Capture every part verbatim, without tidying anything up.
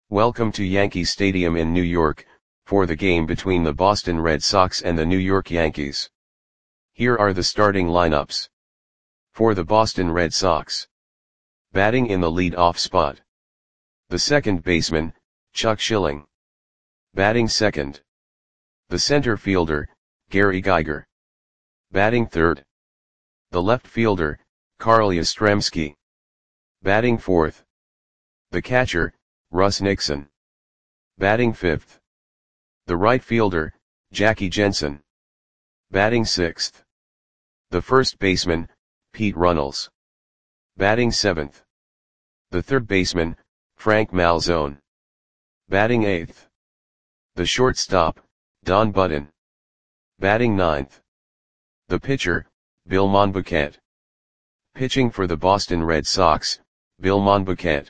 Welcome to Yankee Stadium in New York, for the game between the Boston Red Sox and the New York Yankees. Here are the starting lineups. For the Boston Red Sox. Batting in the lead-off spot. The second baseman, Chuck Schilling. Batting second. The center fielder, Gary Geiger. Batting third. The left fielder, Carl Yastrzemski. Batting fourth. The catcher, Russ Nixon. Batting fifth. The right fielder, Jackie Jensen. Batting sixth. The first baseman, Pete Runnels. Batting seventh. The third baseman, Frank Malzone. Batting eighth. The shortstop, Don Button. Batting ninth. The pitcher, Bill Monbouquet. Pitching for the Boston Red Sox, Bill Monbouquet.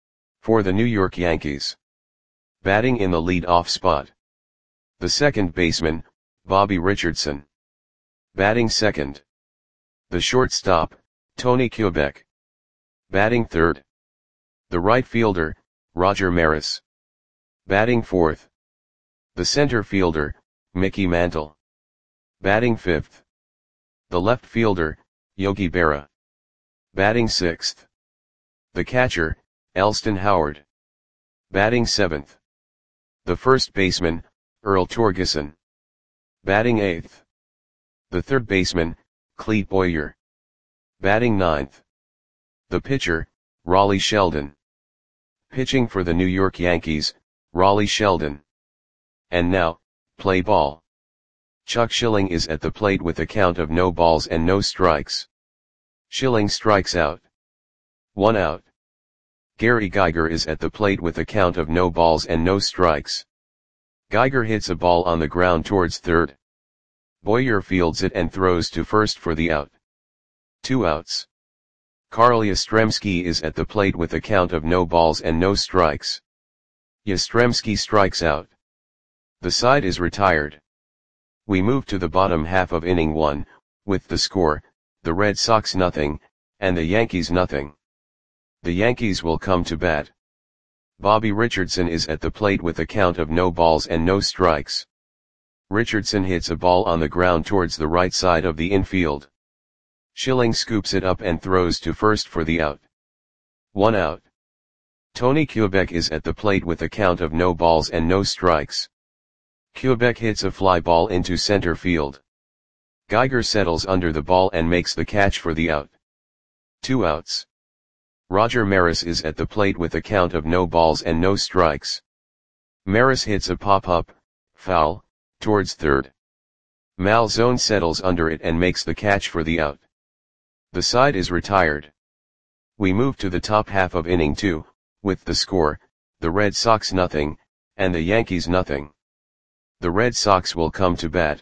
For the New York Yankees. Batting in the lead-off spot. The second baseman, Bobby Richardson. Batting second. The shortstop, Tony Kubek. Batting third. The right fielder, Roger Maris. Batting fourth. The center fielder, Mickey Mantle. Batting fifth. The left fielder, Yogi Berra. Batting sixth. The catcher, Elston Howard. Batting seventh. The first baseman, Earl Torgeson. Batting eighth. The third baseman, Clete Boyer. Batting ninth. The pitcher, Raleigh Sheldon. Pitching for the New York Yankees, Raleigh Sheldon. And now, play ball. Chuck Schilling is at the plate with a count of no balls and no strikes. Schilling strikes out. One out. Gary Geiger is at the plate with a count of no balls and no strikes. Geiger hits a ball on the ground towards third. Boyer fields it and throws to first for the out. Two outs. Carl Yastrzemski is at the plate with a count of no balls and no strikes. Yastrzemski strikes out. The side is retired. We move to the bottom half of inning one, with the score, the Red Sox nothing, and the Yankees nothing. The Yankees will come to bat. Bobby Richardson is at the plate with a count of no balls and no strikes. Richardson hits a ball on the ground towards the right side of the infield. Schilling scoops it up and throws to first for the out. One out. Tony Kubek is at the plate with a count of no balls and no strikes. Kubek hits a fly ball into center field. Geiger settles under the ball and makes the catch for the out. Two outs. Roger Maris is at the plate with a count of no balls and no strikes. Maris hits a pop-up, foul, towards third. Malzone settles under it and makes the catch for the out. The side is retired. We move to the top half of inning two, with the score, the Red Sox nothing, and the Yankees nothing. The Red Sox will come to bat.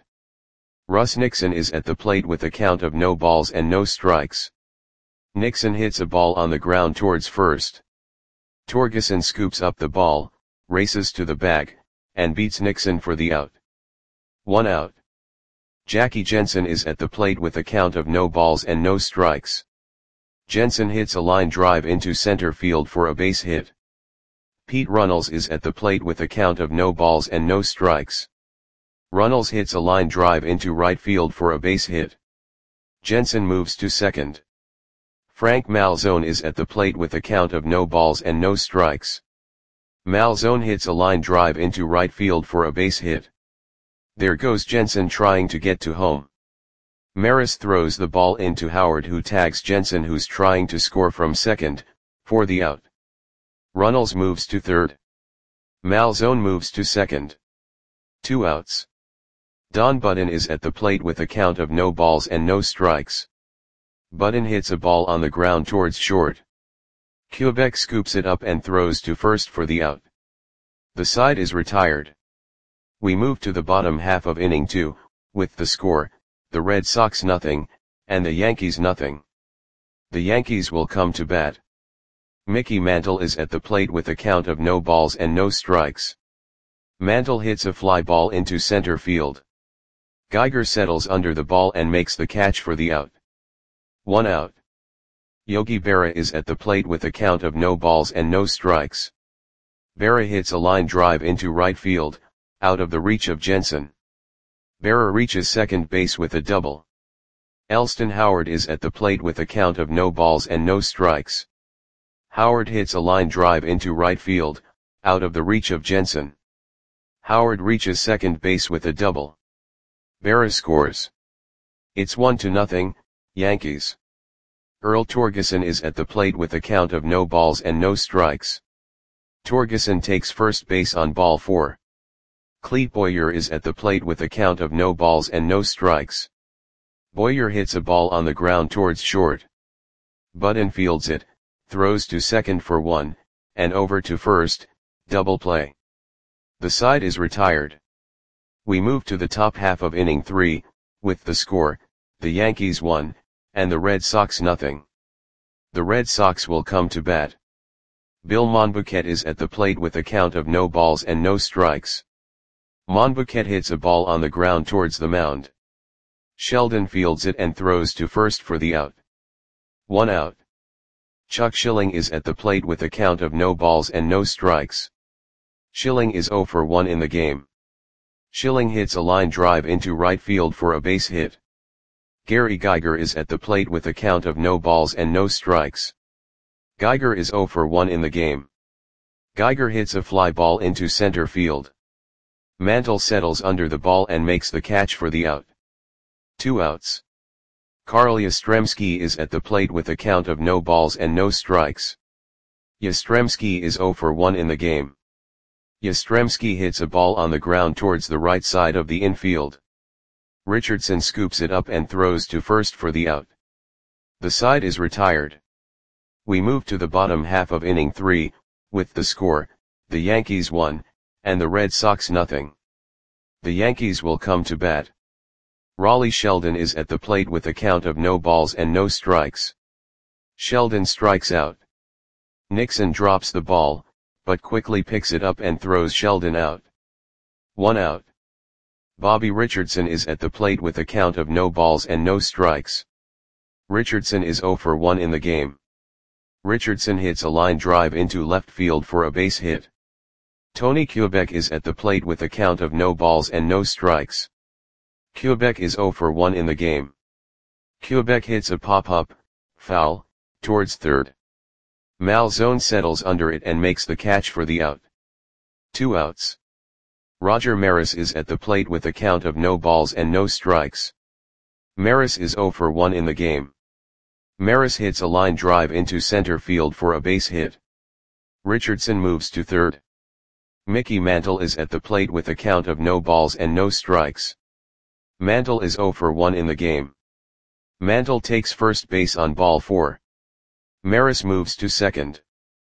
Russ Nixon is at the plate with a count of no balls and no strikes. Nixon hits a ball on the ground towards first. Torgeson scoops up the ball, races to the bag, and beats Nixon for the out. One out. Jackie Jensen is at the plate with a count of no balls and no strikes. Jensen hits a line drive into center field for a base hit. Pete Runnels is at the plate with a count of no balls and no strikes. Runnels hits a line drive into right field for a base hit. Jensen moves to second. Frank Malzone is at the plate with a count of no balls and no strikes. Malzone hits a line drive into right field for a base hit. There goes Jensen trying to get to home. Maris throws the ball into Howard, who tags Jensen, who's trying to score from second, for the out. Runnels moves to third. Malzone moves to second. Two outs. Don Button is at the plate with a count of no balls and no strikes. Button hits a ball on the ground towards short. Kubek scoops it up and throws to first for the out. The side is retired. We move to the bottom half of inning two, with the score, the Red Sox nothing, and the Yankees nothing. The Yankees will come to bat. Mickey Mantle is at the plate with a count of no balls and no strikes. Mantle hits a fly ball into center field. Geiger settles under the ball and makes the catch for the out. One out. Yogi Berra is at the plate with a count of no balls and no strikes. Berra hits a line drive into right field, out of the reach of Jensen. Berra reaches second base with a double. Elston Howard is at the plate with a count of no balls and no strikes. Howard hits a line drive into right field, out of the reach of Jensen. Howard reaches second base with a double. Berra scores. It's one to nothing, Yankees. Earl Torgeson is at the plate with a count of no balls and no strikes. Torgeson takes first base on ball four. Clete Boyer is at the plate with a count of no balls and no strikes. Boyer hits a ball on the ground towards short. Budden fields it, throws to second for one, and over to first, double play. The side is retired. We move to the top half of inning three, with the score, the Yankees one, and the Red Sox nothing. The Red Sox will come to bat. Bill Monbouquet is at the plate with a count of no balls and no strikes. Monbouquet hits a ball on the ground towards the mound. Sheldon fields it and throws to first for the out. One out. Chuck Schilling is at the plate with a count of no balls and no strikes. Schilling is oh for one in the game. Schilling hits a line drive into right field for a base hit. Gary Geiger is at the plate with a count of no balls and no strikes. Geiger is oh for one in the game. Geiger hits a fly ball into center field. Mantle settles under the ball and makes the catch for the out. Two outs. Carl Yastrzemski is at the plate with a count of no balls and no strikes. Yastrzemski is oh for one in the game. Yastrzemski hits a ball on the ground towards the right side of the infield. Richardson scoops it up and throws to first for the out. The side is retired. We move to the bottom half of inning three, with the score, the Yankees one, and the Red Sox nothing. The Yankees will come to bat. Raleigh Sheldon is at the plate with a count of no balls and no strikes. Sheldon strikes out. Nixon drops the ball, but quickly picks it up and throws Sheldon out. One out. Bobby Richardson is at the plate with a count of no balls and no strikes. Richardson is oh for one in the game. Richardson hits a line drive into left field for a base hit. Tony Kubek is at the plate with a count of no balls and no strikes. Kubek is oh for one in the game. Kubek hits a pop-up, foul, towards third. Malzone settles under it and makes the catch for the out. Two outs. Roger Maris is at the plate with a count of no balls and no strikes. Maris is oh for one in the game. Maris hits a line drive into center field for a base hit. Richardson moves to third. Mickey Mantle is at the plate with a count of no balls and no strikes. Mantle is oh for one in the game. Mantle takes first base on ball four. Maris moves to second.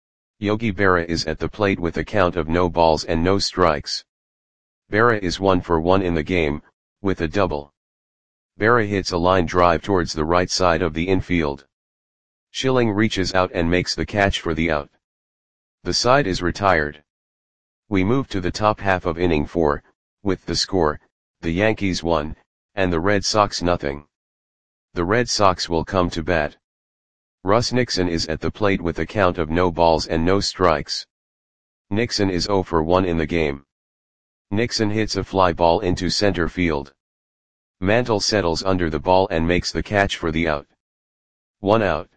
Yogi Berra is at the plate with a count of no balls and no strikes. Berra is one for one in the game, with a double. Berra hits a line drive towards the right side of the infield. Schilling reaches out and makes the catch for the out. The side is retired. We move to the top half of inning four, with the score, the Yankees one, and the Red Sox nothing. The Red Sox will come to bat. Russ Nixon is at the plate with a count of no balls and no strikes. Nixon is oh for one in the game. Nixon hits a fly ball into center field. Mantle settles under the ball and makes the catch for the out. One out.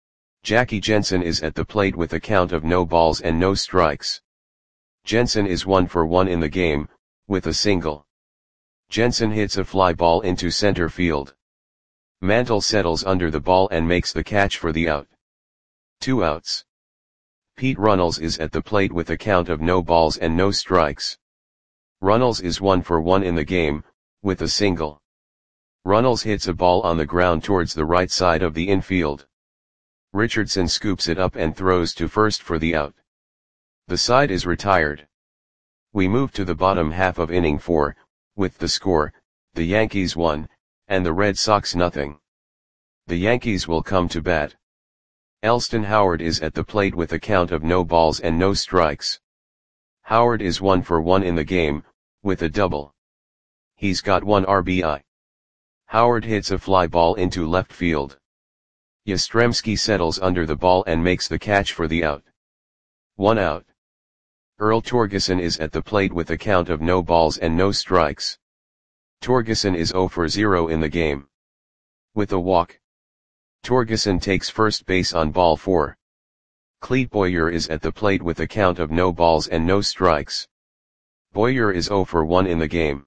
Jackie Jensen is at the plate with a count of no balls and no strikes. Jensen is one for one in the game, with a single. Jensen hits a fly ball into center field. Mantle settles under the ball and makes the catch for the out. Two outs. Pete Runnels is at the plate with a count of no balls and no strikes. Runnels is one for one in the game, with a single. Runnels hits a ball on the ground towards the right side of the infield. Richardson scoops it up and throws to first for the out. The side is retired. We move to the bottom half of inning four, with the score, the Yankees one, and the Red Sox nothing. The Yankees will come to bat. Elston Howard is at the plate with a count of no balls and no strikes. Howard is one for one in the game, with a double. He's got one R B I. Howard hits a fly ball into left field. Yastrzemski settles under the ball and makes the catch for the out. One out. Earl Torgeson is at the plate with a count of no balls and no strikes. Torgeson is zero for zero in the game. With a walk, Torgeson takes first base on ball four. Clete Boyer is at the plate with a count of no balls and no strikes. Boyer is zero for one in the game.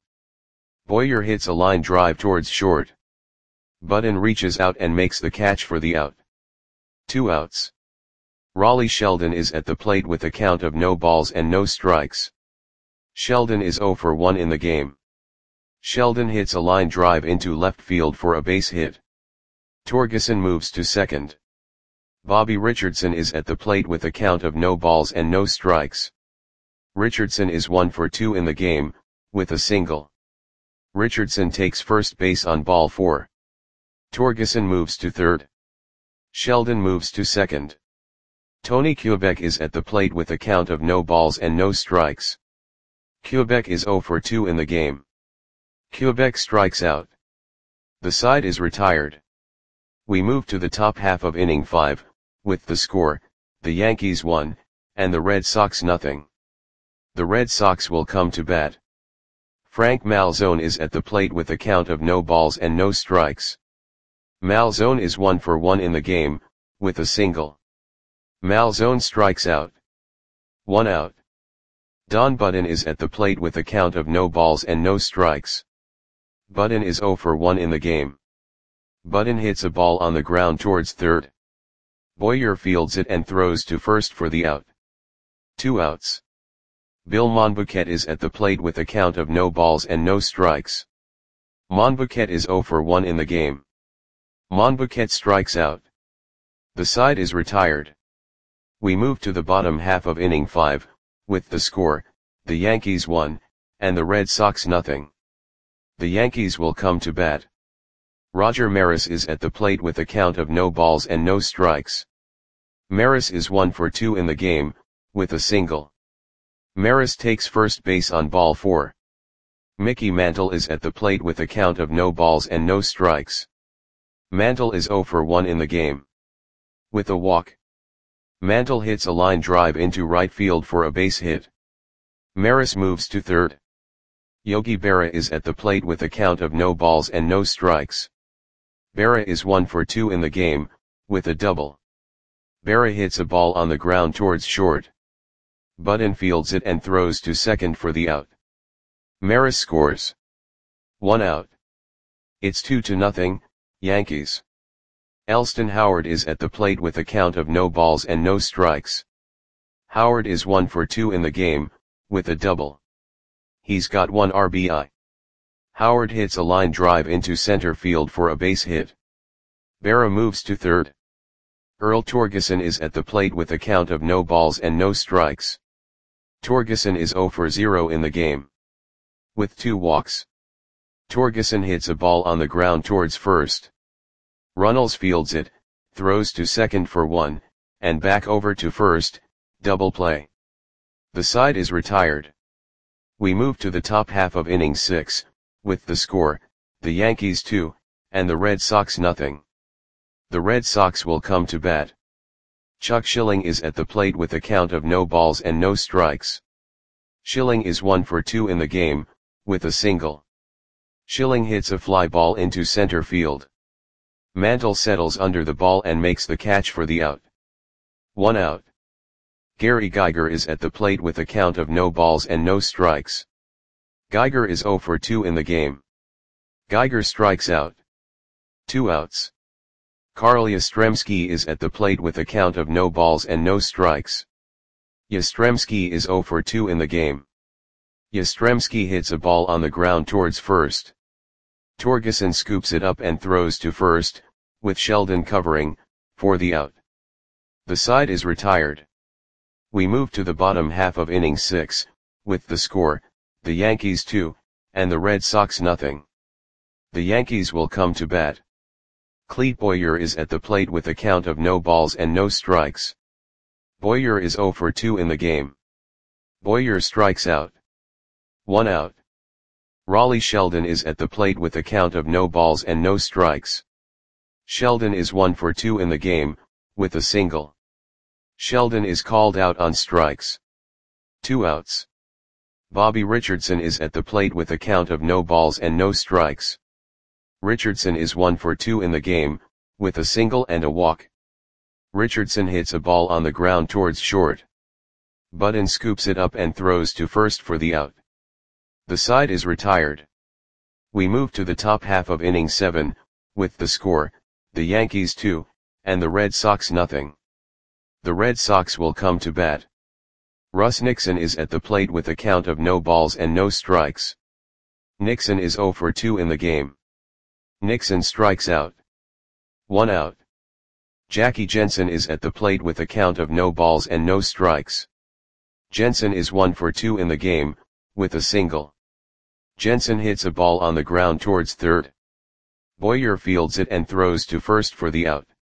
Boyer hits a line drive towards short. Budden reaches out and makes the catch for the out. Two outs. Raleigh Sheldon is at the plate with a count of no balls and no strikes. Sheldon is zero for one in the game. Sheldon hits a line drive into left field for a base hit. Torgeson moves to second. Bobby Richardson is at the plate with a count of no balls and no strikes. Richardson is one for two in the game, with a single. Richardson takes first base on ball four. Torgeson moves to third. Sheldon moves to second. Tony Kubek is at the plate with a count of no balls and no strikes. Kubek is zero for two in the game. Kubek strikes out. The side is retired. We move to the top half of inning five, with the score, the Yankees one, and the Red Sox nothing. The Red Sox will come to bat. Frank Malzone is at the plate with a count of no balls and no strikes. Malzone is one for one in the game, with a single. Malzone strikes out. One out. Don Budden is at the plate with a count of no balls and no strikes. Budden is zero for one in the game. Budden hits a ball on the ground towards third. Boyer fields it and throws to first for the out. Two outs. Bill Monbouquet is at the plate with a count of no balls and no strikes. Monbouquet is zero for one in the game. Monbouquet strikes out. The side is retired. We move to the bottom half of inning five, with the score, the Yankees one, and the Red Sox nothing. The Yankees will come to bat. Roger Maris is at the plate with a count of no balls and no strikes. Maris is one for two in the game, with a single. Maris takes first base on ball four. Mickey Mantle is at the plate with a count of no balls and no strikes. Mantle is zero for one in the game. With a walk, Mantle hits a line drive into right field for a base hit. Maris moves to third. Yogi Berra is at the plate with a count of no balls and no strikes. Berra is one for two in the game, with a double. Berra hits a ball on the ground towards short. Budden fields it and throws to second for the out. Maris scores. One out. It's two to nothing, Yankees. Elston Howard is at the plate with a count of no balls and no strikes. Howard is one for two in the game, with a double. He's got one R B I. Howard hits a line drive into center field for a base hit. Berra moves to third. Earl Torgeson is at the plate with a count of no balls and no strikes. Torgeson is zero for zero in the game. With two walks, Torgeson hits a ball on the ground towards first. Runnels fields it, throws to second for one, and back over to first, double play. The side is retired. We move to the top half of inning six, with the score, the Yankees two, and the Red Sox nothing. The Red Sox will come to bat. Chuck Schilling is at the plate with a count of no balls and no strikes. Schilling is one for two in the game, with a single. Schilling hits a fly ball into center field. Mantle settles under the ball and makes the catch for the out. One out. Gary Geiger is at the plate with a count of no balls and no strikes. Geiger is zero for two in the game. Geiger strikes out. Two outs. Carl Yastrzemski is at the plate with a count of no balls and no strikes. Yastrzemski is zero for two in the game. Yastrzemski hits a ball on the ground towards first. Torgeson scoops it up and throws to first, with Sheldon covering, for the out. The side is retired. We move to the bottom half of inning six, with the score, the Yankees two, and the Red Sox nothing. The Yankees will come to bat. Clete Boyer is at the plate with a count of no balls and no strikes. Boyer is zero for two in the game. Boyer strikes out. One out. Raleigh Sheldon is at the plate with a count of no balls and no strikes. Sheldon is one for two in the game, with a single. Sheldon is called out on strikes. Two outs. Bobby Richardson is at the plate with a count of no balls and no strikes. Richardson is one for two in the game, with a single and a walk. Richardson hits a ball on the ground towards short. Budden scoops it up and throws to first for the out. The side is retired. We move to the top half of inning seven, with the score, the Yankees two, and the Red Sox nothing. The Red Sox will come to bat. Russ Nixon is at the plate with a count of no balls and no strikes. Nixon is oh for two in the game. Nixon strikes out. One out. Jackie Jensen is at the plate with a count of no balls and no strikes. Jensen is one for two in the game, with a single. Jensen hits a ball on the ground towards third. Boyer fields it and throws to first for the out.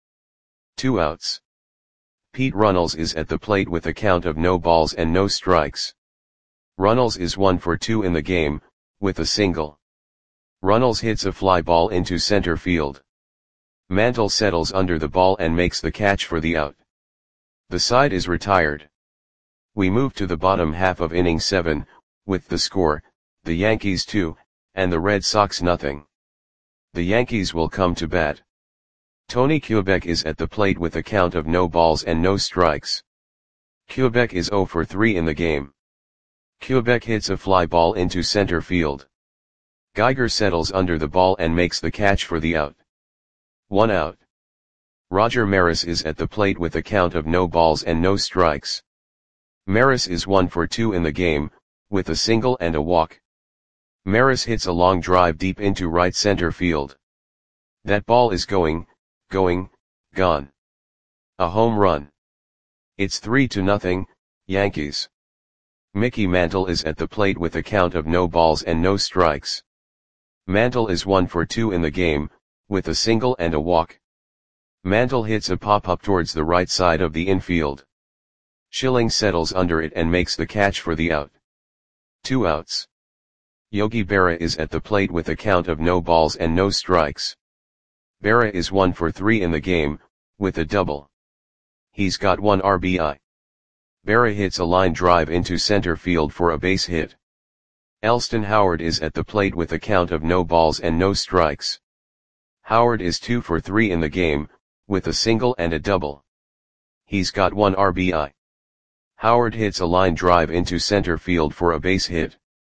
Two outs. Pete Runnels is at the plate with a count of no balls and no strikes. Runnels is one for two in the game, with a single. Runnels hits a fly ball into center field. Mantle settles under the ball and makes the catch for the out. The side is retired. We move to the bottom half of inning seven, with the score, the Yankees two, and the Red Sox nothing. The Yankees will come to bat. Tony Kubek is at the plate with a count of no balls and no strikes. Kubek is oh for three in the game. Kubek hits a fly ball into center field. Geiger settles under the ball and makes the catch for the out. One out. Roger Maris is at the plate with a count of no balls and no strikes. Maris is one for two in the game, with a single and a walk. Maris hits a long drive deep into right center field. That ball is going, going, gone. A home run. It's three to nothing, Yankees. Mickey Mantle is at the plate with a count of no balls and no strikes. Mantle is one for two in the game, with a single and a walk. Mantle hits a pop-up towards the right side of the infield. Schilling settles under it and makes the catch for the out. Two outs. Yogi Berra is at the plate with a count of no balls and no strikes. Berra is one for three in the game, with a double. He's got one R B I. Berra hits a line drive into center field for a base hit. Elston Howard is at the plate with a count of no balls and no strikes. Howard is two for three in the game, with a single and a double. He's got one R B I. Howard hits a line drive into center field for a base hit.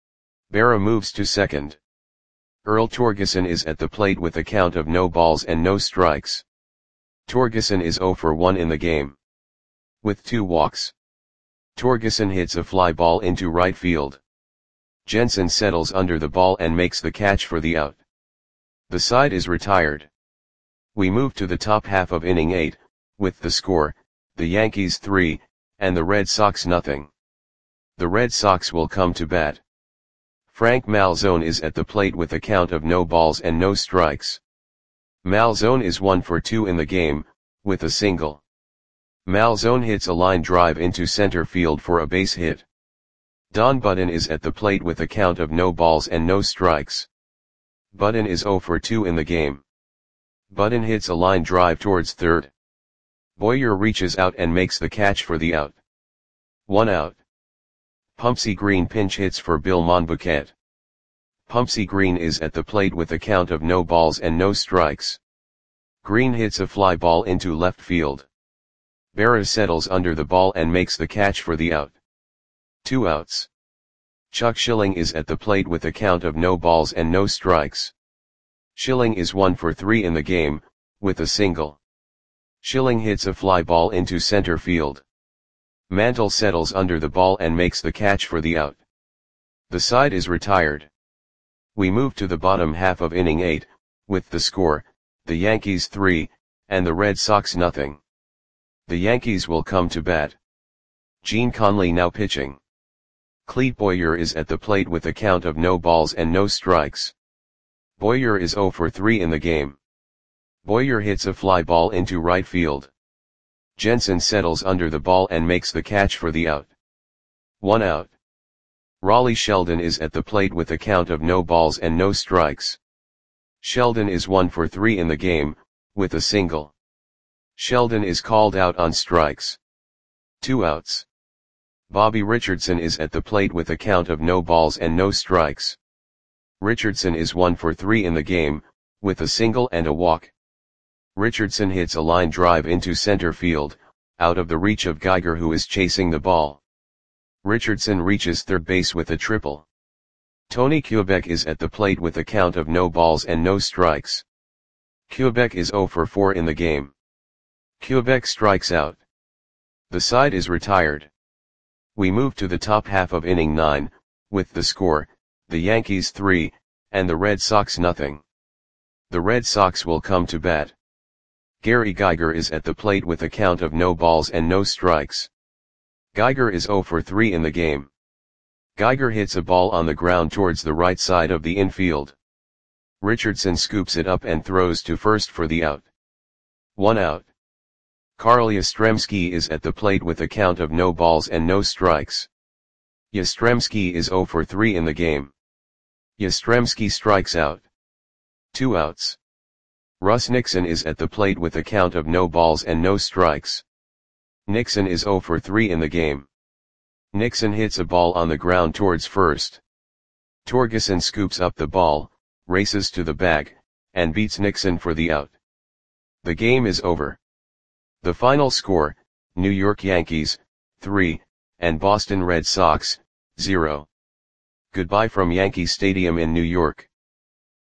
Berra moves to second. Earl Torgeson is at the plate with a count of no balls and no strikes. Torgeson is oh for one in the game. With two walks. Torgeson hits a fly ball into right field. Jensen settles under the ball and makes the catch for the out. The side is retired. We move to the top half of inning eight, with the score, the Yankees three, and the Red Sox nothing. The Red Sox will come to bat. Frank Malzone is at the plate with a count of no balls and no strikes. Malzone is one for two in the game, with a single. Malzone hits a line drive into center field for a base hit. Don Budden is at the plate with a count of no balls and no strikes. Budden is oh for two in the game. Budden hits a line drive towards third. Boyer reaches out and makes the catch for the out. One out. Pumpsy Green pinch hits for Bill Monbouquet. Pumpsy Green is at the plate with a count of no balls and no strikes. Green hits a fly ball into left field. Berra settles under the ball and makes the catch for the out. Two outs. Chuck Schilling is at the plate with a count of no balls and no strikes. Schilling is one for three in the game, with a single. Schilling hits a fly ball into center field. Mantle settles under the ball and makes the catch for the out. The side is retired. We move to the bottom half of inning eight, with the score, the Yankees three, and the Red Sox nothing. The Yankees will come to bat. Gene Conley now pitching. Clete Boyer is at the plate with a count of no balls and no strikes. Boyer is oh for three in the game. Boyer hits a fly ball into right field. Jensen settles under the ball and makes the catch for the out. One out. Raleigh Sheldon is at the plate with a count of no balls and no strikes. Sheldon is one for three in the game, with a single. Sheldon is called out on strikes. Two outs. Bobby Richardson is at the plate with a count of no balls and no strikes. Richardson is one for three in the game, with a single and a walk. Richardson hits a line drive into center field, out of the reach of Geiger, who is chasing the ball. Richardson reaches third base with a triple. Tony Kubek is at the plate with a count of no balls and no strikes. Kubek is zero for four in the game. Kubek strikes out. The side is retired. We move to the top half of inning nine, with the score, the Yankees three, and the Red Sox nothing. The Red Sox will come to bat. Gary Geiger is at the plate with a count of no balls and no strikes. Geiger is zero for three in the game. Geiger hits a ball on the ground towards the right side of the infield. Richardson scoops it up and throws to first for the out. One out. Carl Yastrzemski is at the plate with a count of no balls and no strikes. Yastrzemski is zero for three in the game. Yastrzemski strikes out. Two outs. Russ Nixon is at the plate with a count of no balls and no strikes. Nixon is zero for three in the game. Nixon hits a ball on the ground towards first. Torgeson scoops up the ball, races to the bag, and beats Nixon for the out. The game is over. The final score, New York Yankees, three, and Boston Red Sox, zero. Goodbye from Yankee Stadium in New York.